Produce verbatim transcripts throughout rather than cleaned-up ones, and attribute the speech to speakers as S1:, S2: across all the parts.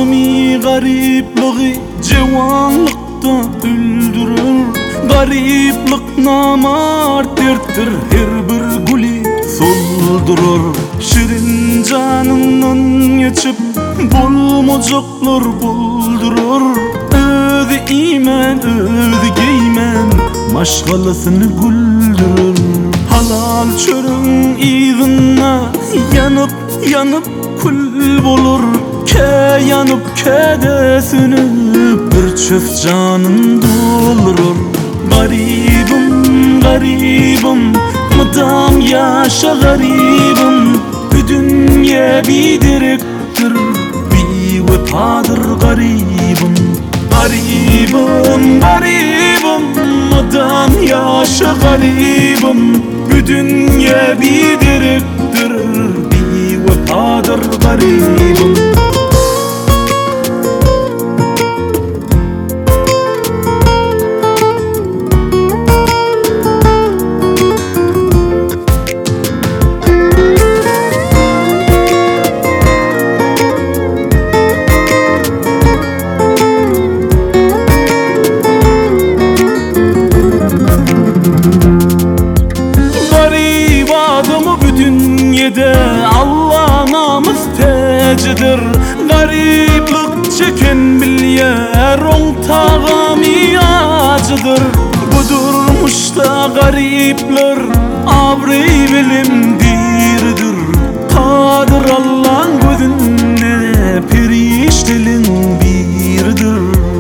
S1: Alemi gariplığı cevanlıkta öldürür. Gariplik namart derttir, her bir guli soldurur. Şirin canından geçip bulmacaklar buldurur. Özü iman, özü geyman, maşgalasını güldürür. Halal çörün izine yanıp yanıp kül bolur. Ke yanıp ke sünüp bir çöf canın doldurur. Garibim, garibim, mıdam yaşa garibim. Bu dünya bir direktir, bir vefadır garibim. Garibim, garibim, mıdam yaşa garibim. Bu dünya bir direktir, bir vefadır garibim. Allah namus tecidir. Gariplik çeken bilyer on tağami acıdır. Budurmuşta garipler abri bilim dirdir. Kadir Allah'ın gözünde periştelin birdir.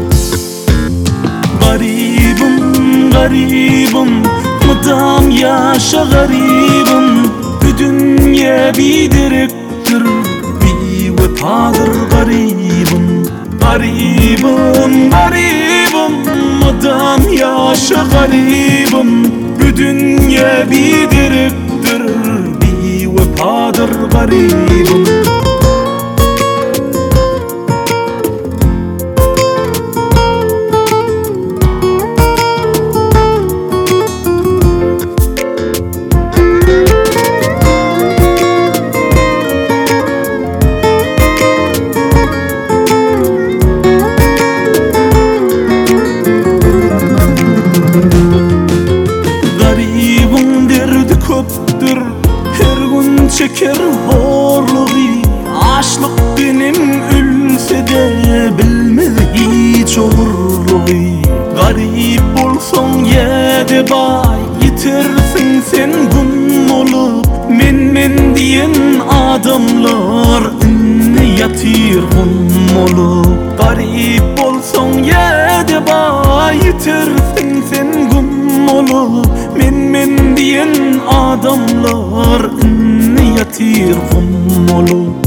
S1: Garibim, garibim, mıdam yaşa garibim. Bu dünya bir direktir, bir vefadır garibim. Garibim, garibim, mıdam yaşa garibim. Bu dünya bir direktir, bir vefadır garibim. Her gün çeker horluğu, açlık benim ölse de bilmez hiç olurluğu. Garip olsan yedi bay, yitirsin sen gün olup. Men men diyen adamlar ünlü yatir gün olup. Garip olsan yedi bay, yitirsin sen gün olup. Men men diyen adamlar ünlü yatir gün olup.